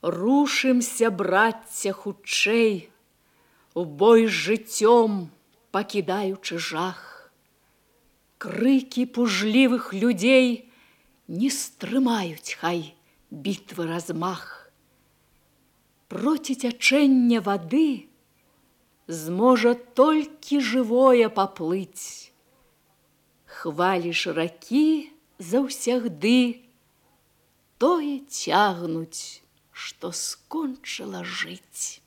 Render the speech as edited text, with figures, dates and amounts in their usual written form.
Рушымся, брацце, хутчэй, у бой з жыццём, пакідаючы жах. Крыкі пужлівых людзей не стрымаюць, хай, бітвы размах. Проці цячэння вады зможа толькі жывое паплыць. Хвалі ж ракі заўсягды тое цягнуць, што скончыла жыць.